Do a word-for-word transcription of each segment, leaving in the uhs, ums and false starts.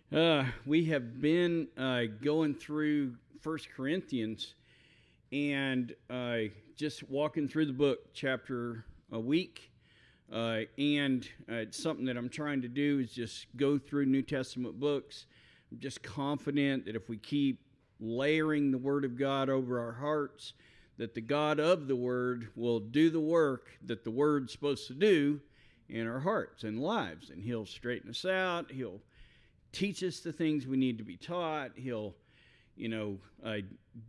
Uh, we have been uh, going through First Corinthians and uh, just walking through the book chapter a week. Uh, and uh, it's something that I'm trying to do is just go through New Testament books. I'm just confident that if we keep layering the Word of God over our hearts, that the God of the Word will do the work that the Word's supposed to do in our hearts and lives. And He'll straighten us out. He'll teach us the things we need to be taught. He'll, you know, uh,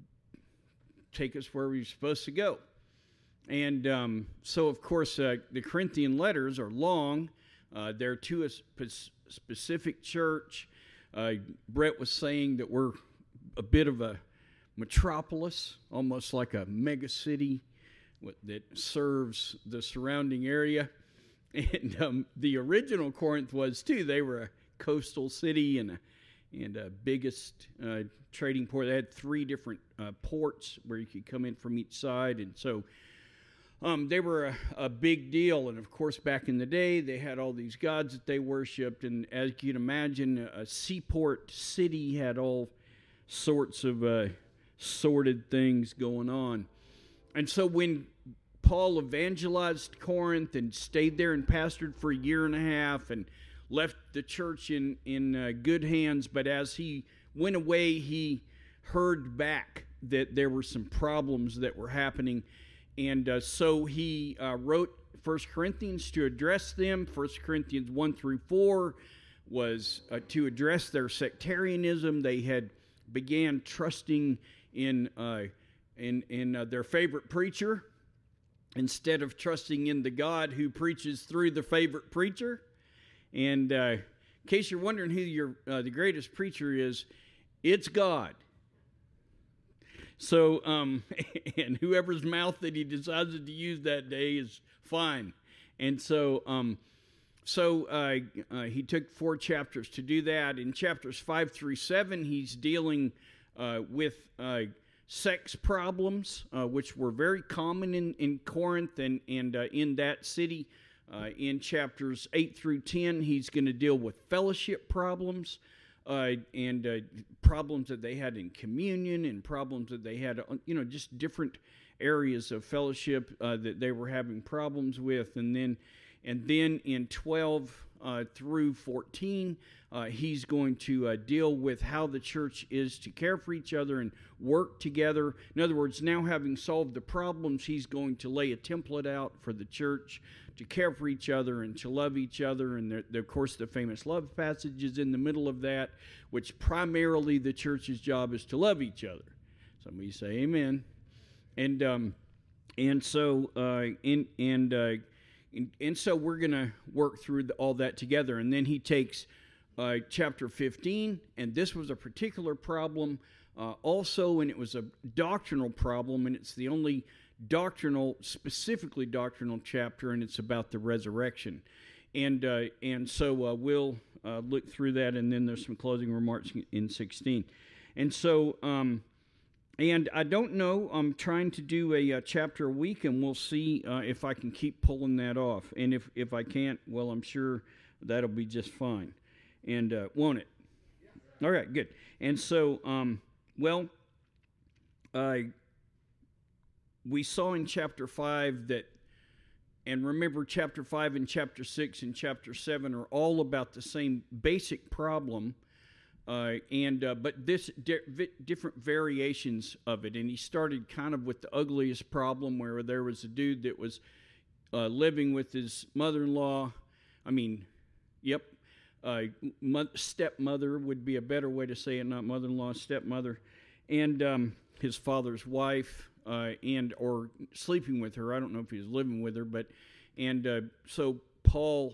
take us where we're supposed to go. And um, so, of course, uh, the Corinthian letters are long. Uh, they're to a spe- specific church. Uh, Brett was saying that we're a bit of a metropolis, almost like a mega city that serves the surrounding area. And um, the original Corinth was, too. They were a coastal city and a, and a biggest uh, trading port. They had three different uh, ports where you could come in from each side. And so um, they were a, a big deal. And, of course, back in the day, they had all these gods that they worshipped. And as you can imagine, a seaport city had all sorts of uh, sordid things going on. And so when Paul evangelized Corinth and stayed there and pastored for a year and a half and left the church in, in uh, good hands, but as he went away, he heard back that there were some problems that were happening. And uh, so he uh, wrote First Corinthians to address them. First Corinthians one through four was uh, to address their sectarianism. They had began trusting in uh, in in uh, their favorite preacher instead of trusting in the God who preaches through the favorite preacher. And uh, in case you're wondering who your uh, the greatest preacher is, it's God. So, um, and whoever's mouth that he decided to use that day is fine. And so, um, so uh, uh, he took four chapters to do that. In chapters five through seven, he's dealing uh, with uh, sex problems, uh, which were very common in, in Corinth and, and uh, in that city. Uh, in chapters eight through ten, he's going to deal with fellowship problems uh, and uh, problems that they had in communion and problems that they had, you know, just different areas of fellowship uh, that they were having problems with. And then, and then in twelve uh, through fourteen, uh, he's going to uh, deal with how the church is to care for each other and work together. In other words, now having solved the problems, he's going to lay a template out for the church to care for each other and to love each other. And there, there, of course, the famous love passage is in the middle of that, which primarily the church's job is to love each other. Somebody say amen. And um, and so uh, in, and uh, and, and so we're going to work through the, all that together. And then he takes uh, chapter fifteen, and this was a particular problem uh, also, and it was a doctrinal problem, and it's the only doctrinal, specifically doctrinal chapter, and it's about the resurrection. And uh, and so uh, we'll uh, look through that, and then there's some closing remarks in sixteen. And so, um, and I don't know, I'm trying to do a, a chapter a week, and we'll see uh, if I can keep pulling that off. And if, if I can't, well, I'm sure that'll be just fine. And uh, won't it? All right, good. And so, um, well, I... Uh, we saw in chapter five that, and remember chapter five and chapter six and chapter seven are all about the same basic problem, uh, and uh, but this di- vi- different variations of it. And he started kind of with the ugliest problem where there was a dude that was uh, living with his mother-in-law. I mean, yep, uh, mo- stepmother would be a better way to say it, not mother-in-law, stepmother, and um, his father's wife. Uh, and or sleeping with her. I don't know if he was living with her, but and uh, so Paul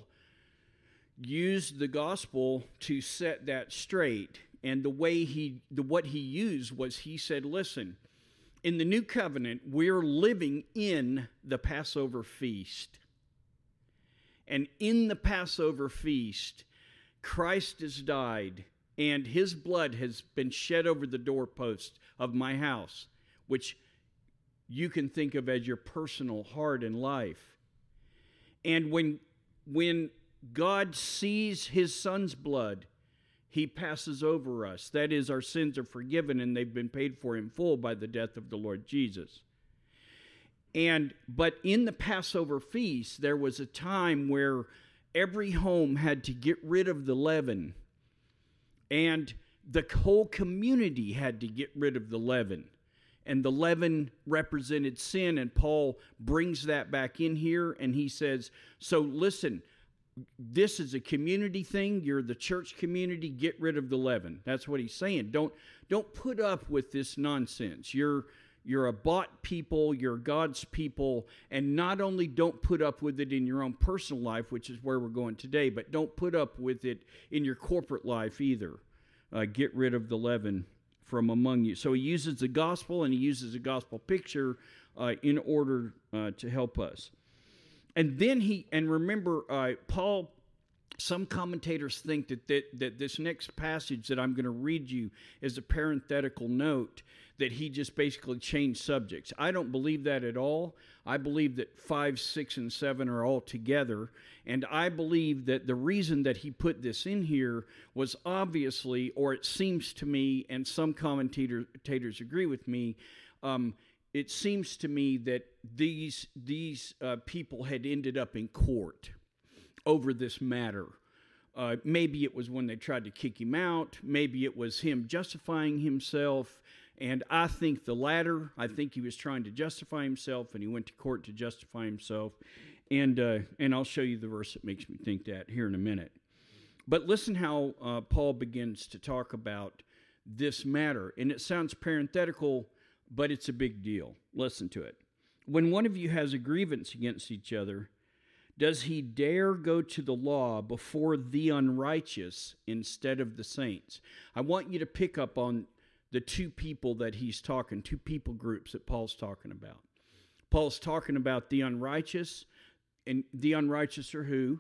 used the gospel to set that straight. And the way he, the what he used was he said, "Listen, in the new covenant, we're living in the Passover feast, and in the Passover feast, Christ has died, and His blood has been shed over the doorpost of my house, which you can think of as your personal heart and life. And when when God sees His Son's blood, He passes over us. That is, our sins are forgiven and they've been paid for in full by the death of the Lord Jesus. And but in the Passover feast, there was a time where every home had to get rid of the leaven. And the whole community had to get rid of the leaven. And the leaven represented sin. And Paul brings that back in here. And he says, so listen, this is a community thing. You're the church community. Get rid of the leaven. That's what he's saying. Don't, don't put up with this nonsense. You're You're a bought people, you're God's people, and not only don't put up with it in your own personal life, which is where we're going today, but don't put up with it in your corporate life either. Uh, get rid of the leaven from among you. So he uses the gospel, and he uses a gospel picture uh, in order uh, to help us. And then he, and remember, uh, Paul, some commentators think that, that that this next passage that I'm going to read you is a parenthetical note, that he just basically changed subjects. I don't believe that at all. I believe that five, six, and seven are all together. And I believe that the reason that he put this in here was obviously, or it seems to me, and some commentators agree with me, um, it seems to me that these, these uh, people had ended up in court over this matter. Uh, maybe it was when they tried to kick him out. Maybe it was him justifying himself. And I think the latter. I think he was trying to justify himself, and he went to court to justify himself. And uh, and I'll show you the verse that makes me think that here in a minute. But listen how uh, Paul begins to talk about this matter. And it sounds parenthetical, but it's a big deal. Listen to it. When one of you has a grievance against each other, does he dare go to the law before the unrighteous instead of the saints? I want you to pick up on the two people that he's talking, two people groups that Paul's talking about. Paul's talking about the unrighteous, and the unrighteous are who?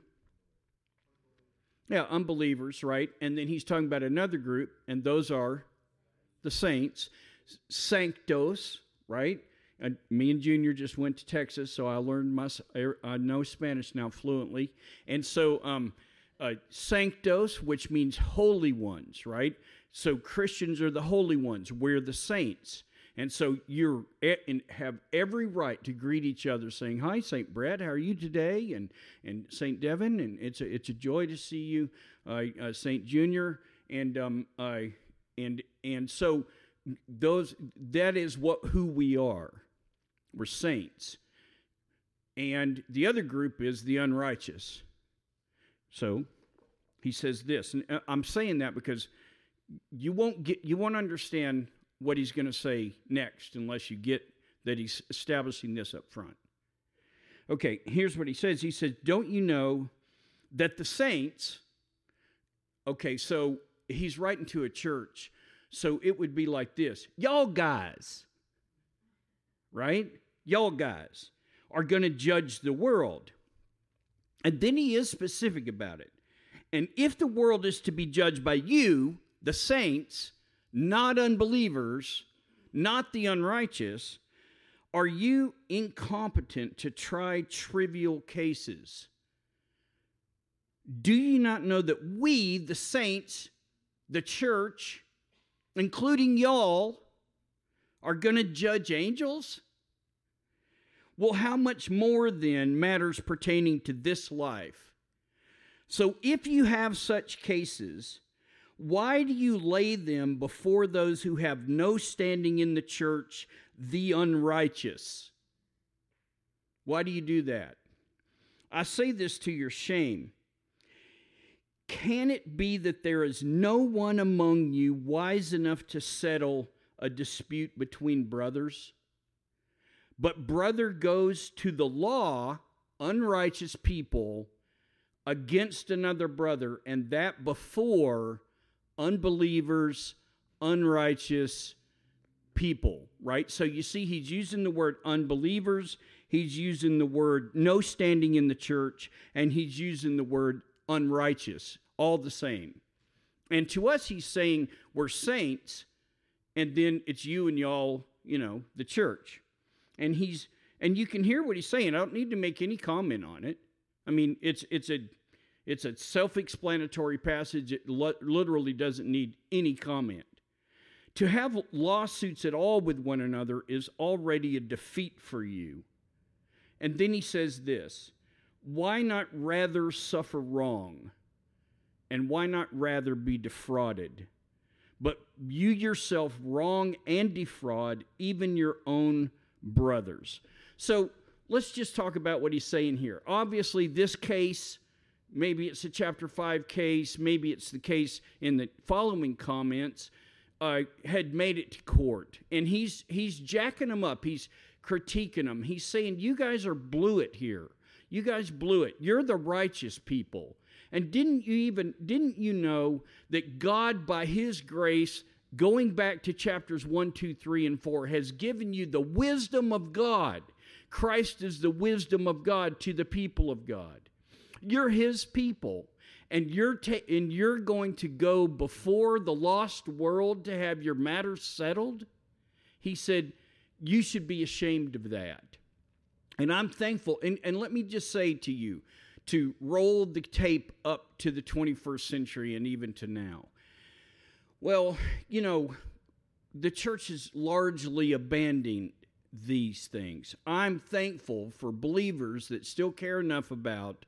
Yeah, unbelievers, right? And then he's talking about another group, and those are the saints. Sanctos, right? And me and Junior just went to Texas, so I learned my, I know Spanish now fluently. And so, um, uh, sanctos, which means holy ones, right? So Christians are the holy ones. We're the saints. And so you have every right to greet each other saying, hi, Saint Brett, how are you today? And and Saint Devin, and it's a, it's a joy to see you, uh, uh, Saint Junior. And um, uh, and and so those that is what who we are. We're saints. And the other group is the unrighteous. So he says this, and I'm saying that because you won't get, you won't understand what he's going to say next unless you get that he's establishing this up front. Okay, here's what he says. He says, don't you know that the saints, okay, so he's writing to a church, so it would be like this. Y'all guys, right? Y'all guys are going to judge the world. And then he is specific about it. And if the world is to be judged by you, the saints, not unbelievers, not the unrighteous, are you incompetent to try trivial cases? Do you not know that we, the saints, the church, including y'all, are going to judge angels? Well, how much more then matters pertaining to this life? So if you have such cases, why do you lay them before those who have no standing in the church, the unrighteous? Why do you do that? I say this to your shame. Can it be that there is no one among you wise enough to settle a dispute between brothers? But brother goes to the law, unrighteous people, against another brother, and that before unbelievers, unrighteous people, right? So you see, he's using the word unbelievers, he's using the word no standing in the church, and he's using the word unrighteous, all the same. And to us, he's saying we're saints, and then it's you and y'all, you know, the church. And he's and you can hear what he's saying. I don't need to make any comment on it. I mean, it's it's a It's a self-explanatory passage. It literally doesn't need any comment. To have lawsuits at all with one another is already a defeat for you. And then he says this, why not rather suffer wrong? And why not rather be defrauded? But you yourself wrong and defraud even your own brothers. So let's just talk about what he's saying here. Obviously, this case, maybe it's a chapter five case, maybe it's the case in the following comments, uh, had made it to court. And he's he's jacking them up. He's critiquing them. He's saying, you guys are blew it here. You guys blew it. You're the righteous people. And didn't you even, didn't you know that God, by his grace, going back to chapters one, two, three, and four, has given you the wisdom of God. Christ is the wisdom of God to the people of God. You're his people, and you're ta- and you're going to go before the lost world to have your matters settled? He said, you should be ashamed of that. And I'm thankful, and, and let me just say to you, to roll the tape up to the twenty-first century and even to now. Well, you know, the church is largely abandoning these things. I'm thankful for believers that still care enough about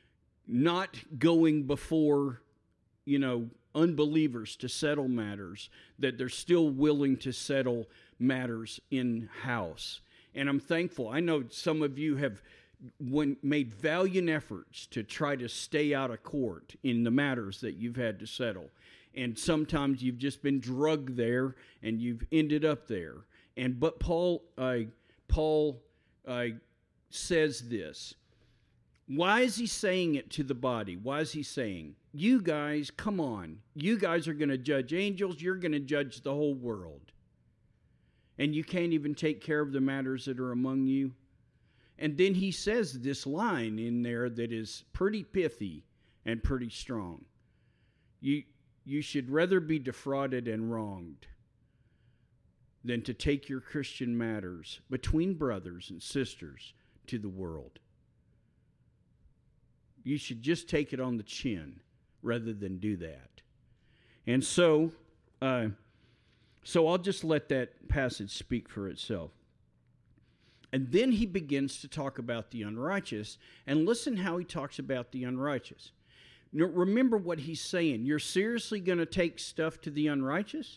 not going before, you know, unbelievers to settle matters, that they're still willing to settle matters in-house. And I'm thankful. I know some of you have when made valiant efforts to try to stay out of court in the matters that you've had to settle. And sometimes you've just been drugged there and you've ended up there. And but Paul uh, Paul uh, says this. Why is he saying it to the body? Why is he saying, you guys, come on. You guys are going to judge angels. You're going to judge the whole world. And you can't even take care of the matters that are among you. And then he says this line in there that is pretty pithy and pretty strong. You, you should rather be defrauded and wronged than to take your Christian matters between brothers and sisters to the world. You should just take it on the chin rather than do that. And so, uh, so I'll just let that passage speak for itself. And then he begins to talk about the unrighteous, and listen how he talks about the unrighteous. Now, remember what he's saying. You're seriously going to take stuff to the unrighteous?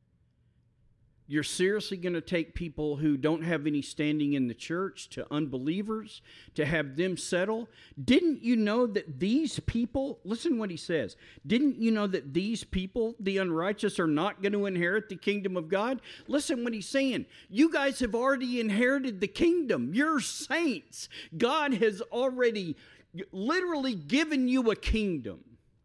You're seriously going to take people who don't have any standing in the church to unbelievers to have them settle? Didn't you know that these people, listen what he says, didn't you know that these people, the unrighteous, are not going to inherit the kingdom of God? Listen what he's saying. You guys have already inherited the kingdom. You're saints. God has already literally given you a kingdom.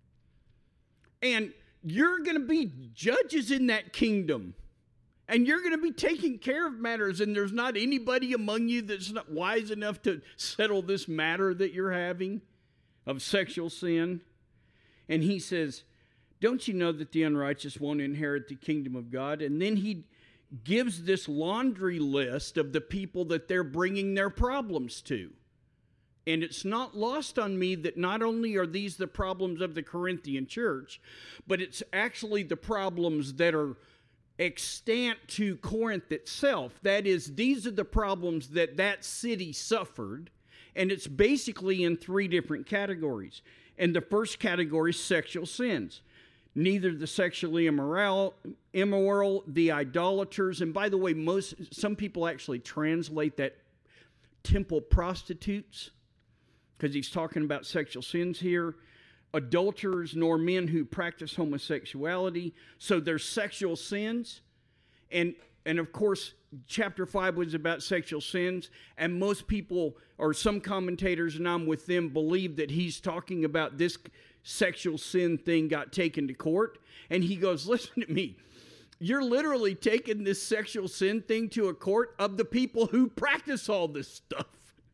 And you're going to be judges in that kingdom. And you're going to be taking care of matters, and there's not anybody among you that's not wise enough to settle this matter that you're having of sexual sin. And he says, don't you know that the unrighteous won't inherit the kingdom of God? And then he gives this laundry list of the people that they're bringing their problems to. And it's not lost on me that not only are these the problems of the Corinthian church, but it's actually the problems that are extant to Corinth itself. That is, these are the problems that that city suffered, and it's basically in three different categories. And the first category is sexual sins. Neither the sexually immoral, immoral, the idolaters, and by the way, most some people actually translate that temple prostitutes, because he's talking about sexual sins here. Adulterers, nor men who practice homosexuality. So there's sexual sins. And, and of course, chapter five was about sexual sins. And most people, or some commentators, and I'm with them, believe that he's talking about this sexual sin thing got taken to court. And he goes, listen to me. You're literally taking this sexual sin thing to a court of the people who practice all this stuff.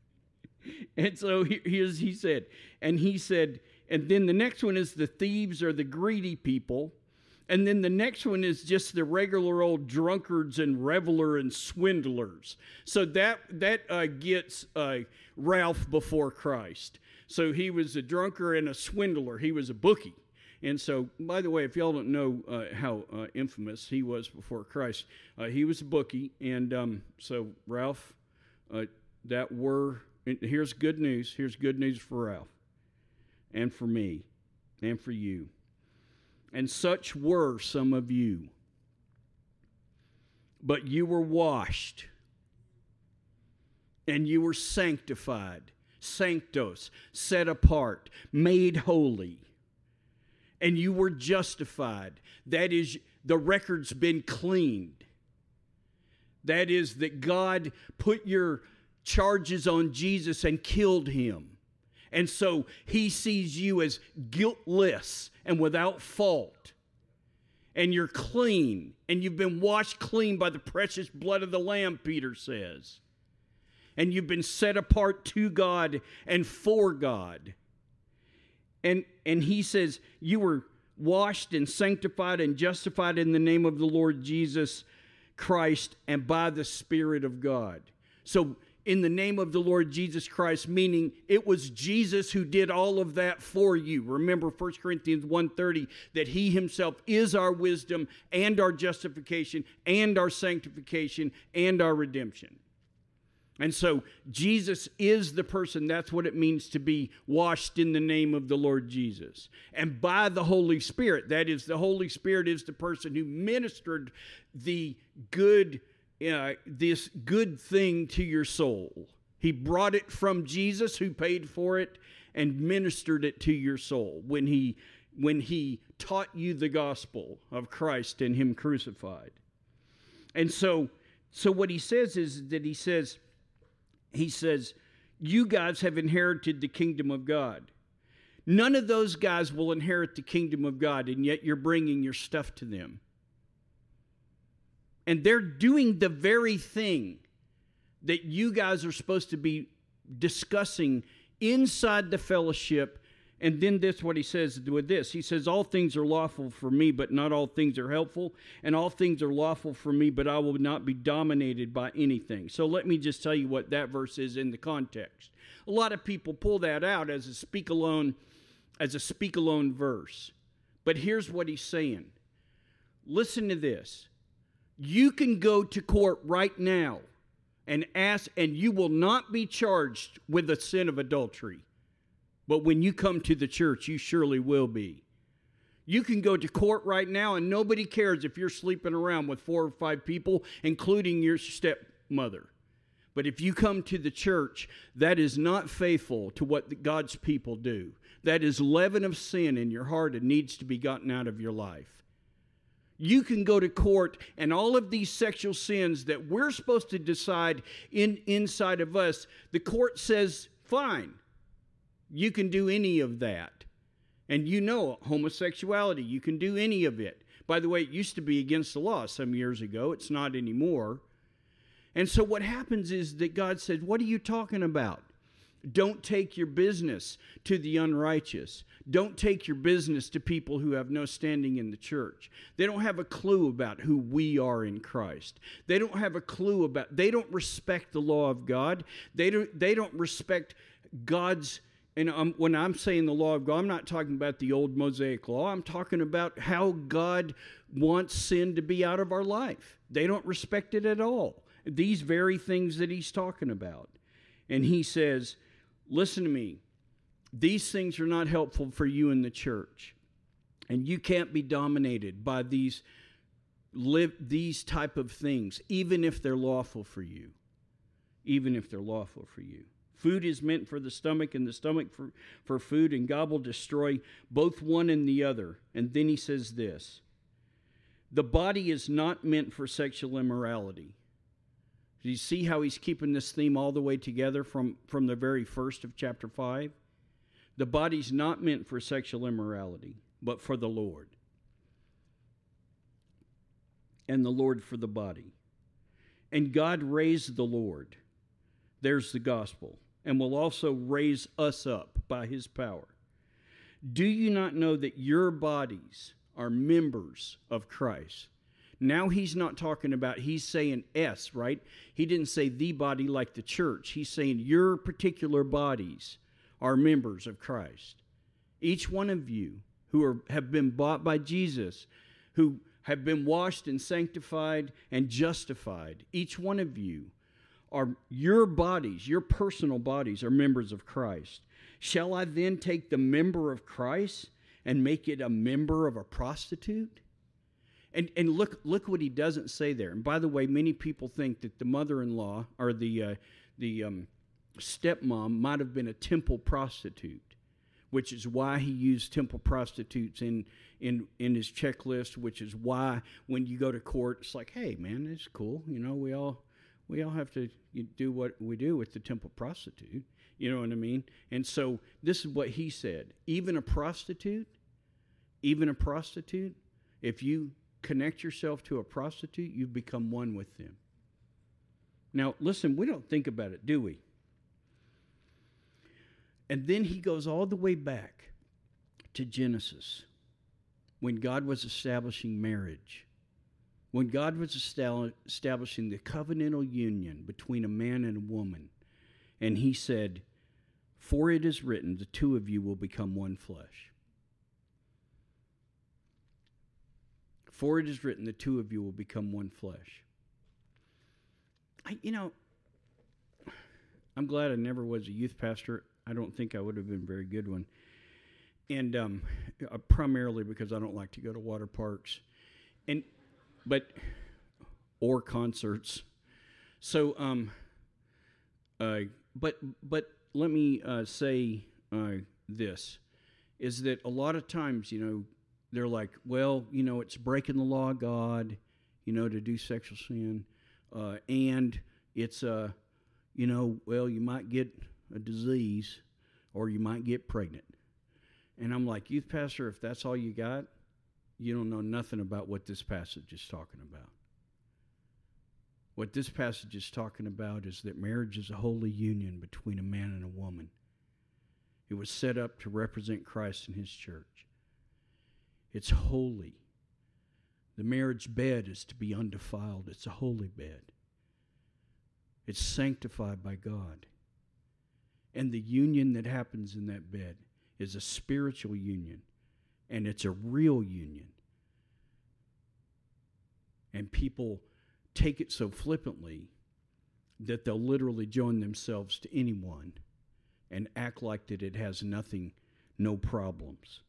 And so here's, he said, and he said, and then the next one is the thieves or the greedy people. And then the next one is just the regular old drunkards and reveler and swindlers. So that that uh, gets uh, Ralph before Christ. So he was a drunkard and a swindler. He was a bookie. And so, by the way, if y'all don't know uh, how uh, infamous he was before Christ, uh, he was a bookie. And um, so, Ralph, uh, that were, here's good news. Here's good news for Ralph and for me and for you. And such were some of you. But you were washed, and you were sanctified, sanctos, set apart, made holy, and you were justified. That is, the record's been cleaned. That is, that God put your charges on Jesus and killed him. And so he sees you as guiltless and without fault. And you're clean. And you've been washed clean by the precious blood of the Lamb, Peter says. And you've been set apart to God and for God. And, and he says, you were washed and sanctified and justified in the name of the Lord Jesus Christ and by the Spirit of God. So, in the name of the Lord Jesus Christ, meaning it was Jesus who did all of that for you. Remember First Corinthians one thirty, that he himself is our wisdom and our justification and our sanctification and our redemption. And so Jesus is the person. That's what it means to be washed in the name of the Lord Jesus. And by the Holy Spirit, that is, the Holy Spirit is the person who ministered the good Uh, this good thing to your soul. He brought it from Jesus, who paid for it, and ministered it to your soul when he when he taught you the gospel of Christ and him crucified. And so so what he says is that he says he says you guys have inherited the kingdom of God. None of those guys will inherit the kingdom of God, and yet you're bringing your stuff to them. And they're doing the very thing that you guys are supposed to be discussing inside the fellowship. And then this, what he says with this. He says, all things are lawful for me, but not all things are helpful. And all things are lawful for me, but I will not be dominated by anything. So let me just tell you what that verse is in the context. A lot of people pull that out as a speak alone, as a speak alone verse. But here's what he's saying. Listen to this. You can go to court right now and ask, and you will not be charged with the sin of adultery. But when you come to the church, you surely will be. You can go to court right now, and nobody cares if you're sleeping around with four or five people, including your stepmother. But if you come to the church, that is not faithful to what God's people do. That is leaven of sin in your heart and needs to be gotten out of your life. You can go to court, and all of these sexual sins that we're supposed to decide in inside of us, the court says, fine, you can do any of that. And you know, homosexuality, you can do any of it. By the way, it used to be against the law some years ago. It's not anymore. And so what happens is that God said, what are you talking about? Don't take your business to the unrighteous. Don't take your business to people who have no standing in the church. They don't have a clue about who we are in Christ. They don't have a clue about, they don't respect the law of God. They don't, they don't respect God's, and um, when I'm saying the law of God, I'm not talking about the old Mosaic law. I'm talking about how God wants sin to be out of our life. They don't respect it at all. These very things that he's talking about. And he says, listen to me. These things are not helpful for you in the church. And you can't be dominated by these, live, these type of things, even if they're lawful for you. Even if they're lawful for you. Food is meant for the stomach, and the stomach for, for food, and God will destroy both one and the other. And then he says this. The body is not meant for sexual immorality. Do you see how he's keeping this theme all the way together from, from the very first of chapter five? The body's not meant for sexual immorality, but for the Lord. And the Lord for the body. And God raised the Lord. There's the gospel. And will also raise us up by his power. Do you not know that your bodies are members of Christ? Now he's not talking about, he's saying S, right? He didn't say the body like the church. He's saying your particular bodies are members of Christ. Each one of you who are, have been bought by Jesus, who have been washed and sanctified and justified, each one of you are, your bodies, your personal bodies are members of Christ. Shall I then take the member of Christ and make it a member of a prostitute? And and look look what he doesn't say there. And by the way, many people think that the mother-in-law or the uh, the um, stepmom might have been a temple prostitute, which is why he used temple prostitutes in in in his checklist. Which is why when you go to court, it's like, hey man, it's cool. You know, we all we all have to do what we do with the temple prostitute. You know what I mean? And so this is what he said. Even a prostitute, even a prostitute, if you connect yourself to a prostitute, you become one with them. Now, listen, we don't think about it, do we? And then he goes all the way back to Genesis, when God was establishing marriage, when God was establishing the covenantal union between a man and a woman. And he said, for it is written, the two of you will become one flesh. For it is written, the two of you will become one flesh. I, you know, I'm glad I never was a youth pastor. I don't think I would have been a very good one. And um, uh, primarily because I don't like to go to water parks. And, but, or concerts. So, um, uh, but, but let me uh, say uh, this, is that a lot of times, you know, they're like, well, you know, it's breaking the law of God, you know, to do sexual sin. Uh, and it's, uh, you know, well, you might get a disease or you might get pregnant. And I'm like, youth pastor, if that's all you got, you don't know nothing about what this passage is talking about. What this passage is talking about is that marriage is a holy union between a man and a woman. It was set up to represent Christ and his church. It's holy. The marriage bed is to be undefiled. It's a holy bed. It's sanctified by God. And the union that happens in that bed is a spiritual union, and it's a real union. And people take it so flippantly that they'll literally join themselves to anyone and act like that it has nothing, no problems.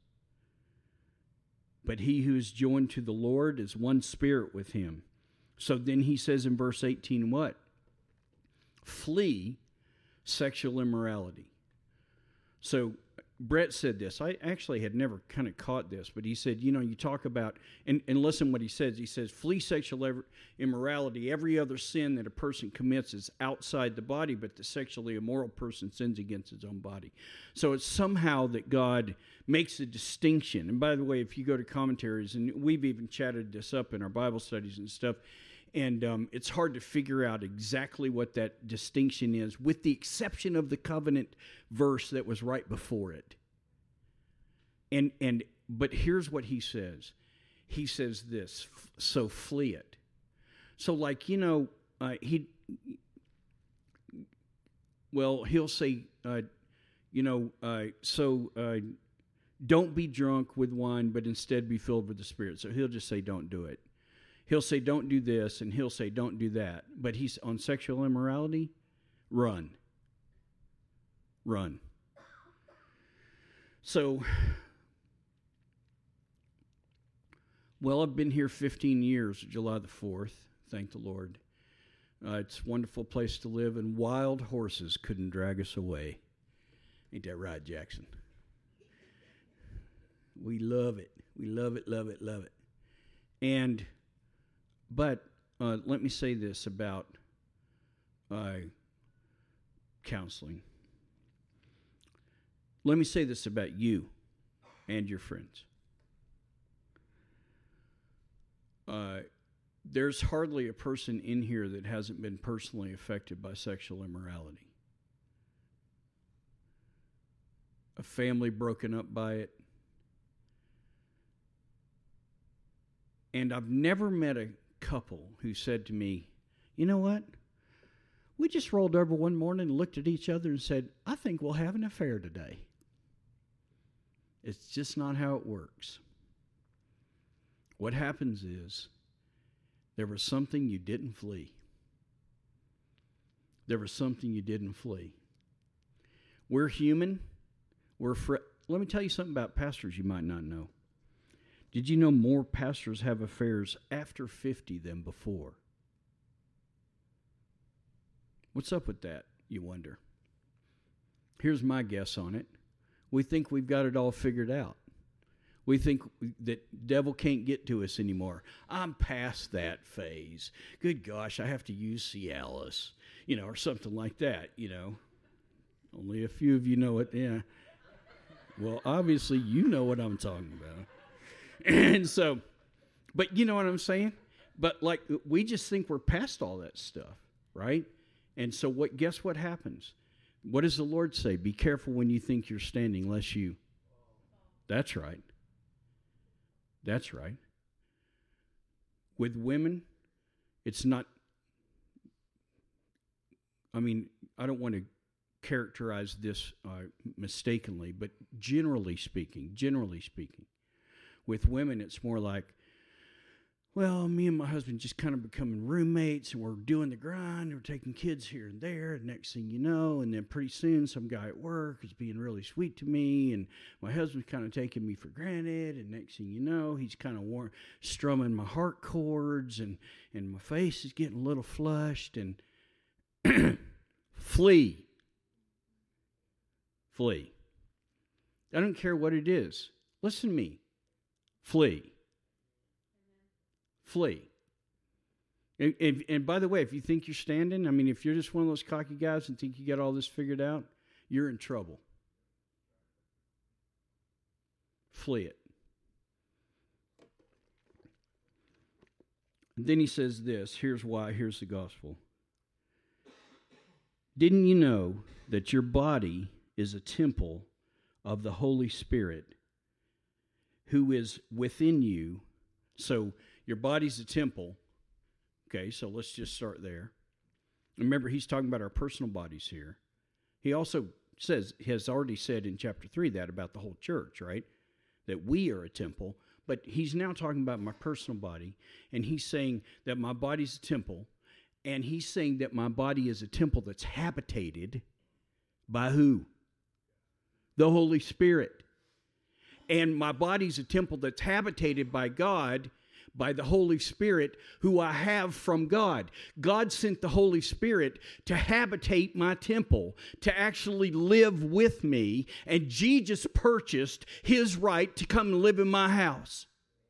But he who is joined to the Lord is one spirit with him. So then he says in verse eighteen, what? Flee sexual immorality. So Brett said this. I actually had never kind of caught this, but he said, you know, you talk about, and, and listen what he says. He says, flee sexual immorality. Every other sin that a person commits is outside the body, but the sexually immoral person sins against his own body. So it's somehow that God makes a distinction. And by the way, if you go to commentaries, and we've even chatted this up in our Bible studies and stuff, and um, it's hard to figure out exactly what that distinction is, with the exception of the covenant verse that was right before it. And and but here's what he says. He says this, so flee it. So like, you know, uh, he, well, he'll say, uh, you know, uh, so uh, don't be drunk with wine, but instead be filled with the Spirit. So he'll just say, don't do it. He'll say, don't do this, and he'll say, don't do that. But he's on sexual immorality, run. Run. So, well, I've been here fifteen years, July the fourth, thank the Lord. Uh, it's a wonderful place to live, and wild horses couldn't drag us away. Ain't that right, Jackson? We love it. We love it, love it, love it. And... But uh, let me say this about uh, counseling. Let me say this about you and your friends. Uh, there's hardly a person in here that hasn't been personally affected by sexual immorality. A family broken up by it. And I've never met a couple who said to me, you know what? We just rolled over one morning and looked at each other and said, I think we'll have an affair today. It's just not how it works. What happens is there was something you didn't flee. There was something you didn't flee. We're human. We're fr- Let me tell you something about pastors you might not know. Did you know more pastors have affairs after fifty than before? What's up with that, you wonder? Here's my guess on it. We think we've got it all figured out. We think that devil can't get to us anymore. I'm past that phase. Good gosh, I have to use Cialis, you know, or something like that, you know. Only a few of you know it, yeah. Well, obviously, you know what I'm talking about. And so, but you know what I'm saying? But like, we just think we're past all that stuff, right? And so what? Guess what happens? What does the Lord say? Be careful when you think you're standing, lest you... That's right. That's right. With women, it's not... I mean, I don't want to characterize this uh, mistakenly, but generally speaking, generally speaking, with women, it's more like, well, me and my husband just kind of becoming roommates, and we're doing the grind, we're taking kids here and there, and next thing you know, and then pretty soon some guy at work is being really sweet to me, and my husband's kind of taking me for granted, and next thing you know, he's kind of war- strumming my heart chords, and, and my face is getting a little flushed, and flee. Flee. I don't care what it is. Listen to me. Flee. Flee. And, and, and by the way, if you think you're standing, I mean, if you're just one of those cocky guys and think you got all this figured out, you're in trouble. Flee it. And then he says this. Here's why. Here's the gospel. Didn't you know that your body is a temple of the Holy Spirit who is within you? So your body's a temple. Okay, so let's just start there. Remember, he's talking about our personal bodies here. He also says, he has already said in chapter three that about the whole church, right? That we are a temple. But he's now talking about my personal body. And he's saying that my body's a temple. And he's saying that my body is a temple that's habitated by who? The Holy Spirit. And my body's a temple that's habitated by God, by the Holy Spirit, who I have from God. God sent the Holy Spirit to habitate my temple, to actually live with me, and Jesus purchased his right to come and live in my house.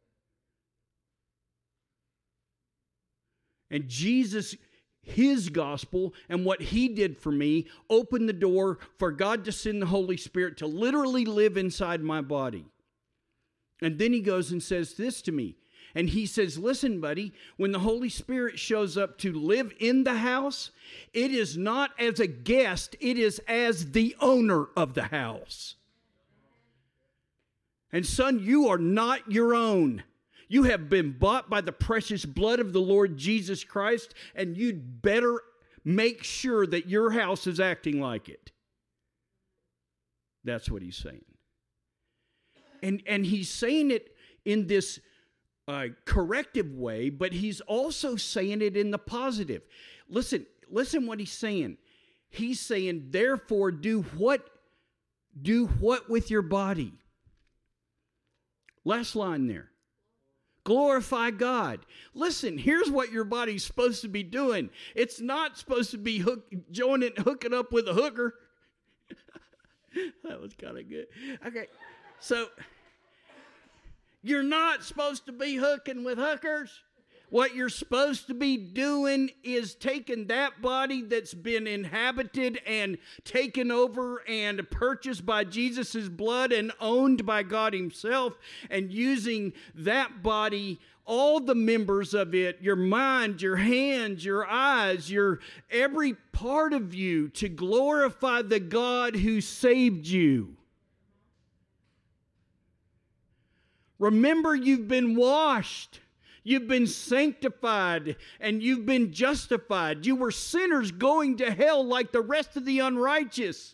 And Jesus, his gospel and what he did for me opened the door for God to send the Holy Spirit to literally live inside my body. And then he goes and says this to me. And he says, listen, buddy, when the Holy Spirit shows up to live in the house, it is not as a guest, it is as the owner of the house. And son, you are not your own. You have been bought by the precious blood of the Lord Jesus Christ, and you'd better make sure that your house is acting like it. That's what he's saying. And, and he's saying it in this uh, corrective way, but he's also saying it in the positive. Listen, listen what he's saying. He's saying, therefore, do what? Do what with your body? Last line there. Glorify God. Listen, here's what your body's supposed to be doing. It's not supposed to be hook, joining, hooking up with a hooker. That was kind of good. Okay, so you're not supposed to be hooking with hookers. What you're supposed to be doing is taking that body that's been inhabited and taken over and purchased by Jesus' blood and owned by God himself, and using that body, all the members of it, your mind, your hands, your eyes, your every part of you, to glorify the God who saved you. Remember, you've been washed. You've been sanctified and you've been justified. You were sinners going to hell like the rest of the unrighteous.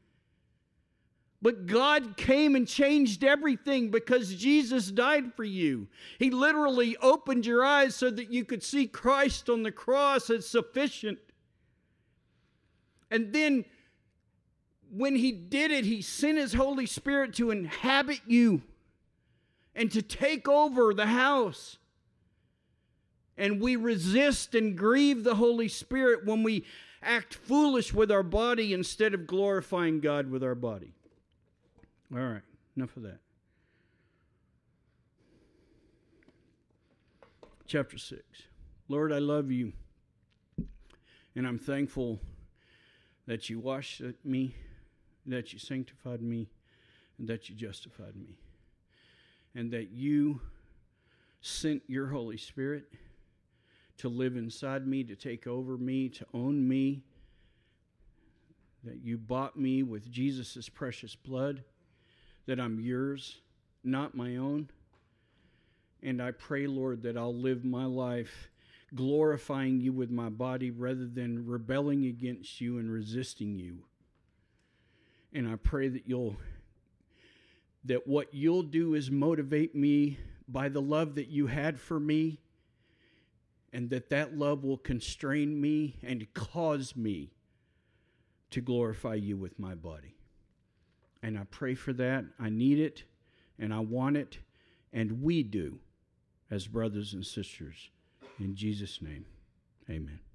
But God came and changed everything because Jesus died for you. He literally opened your eyes so that you could see Christ on the cross as sufficient. And then when He did it, He sent His Holy Spirit to inhabit you and to take over the house. And we resist and grieve the Holy Spirit when we act foolish with our body instead of glorifying God with our body. All right, enough of that. Chapter six. Lord, I love you, and I'm thankful that you washed me, that you sanctified me, and that you justified me, and that you sent your Holy Spirit to live inside me, to take over me, to own me, that you bought me with Jesus' precious blood, that I'm yours, not my own. And I pray, Lord, that I'll live my life glorifying you with my body rather than rebelling against you and resisting you. And I pray that you'll that what you'll do is motivate me by the love that you had for me, and that that love will constrain me and cause me to glorify you with my body. And I pray for that. I need it, and I want it, and we do as brothers and sisters. In Jesus' name, amen.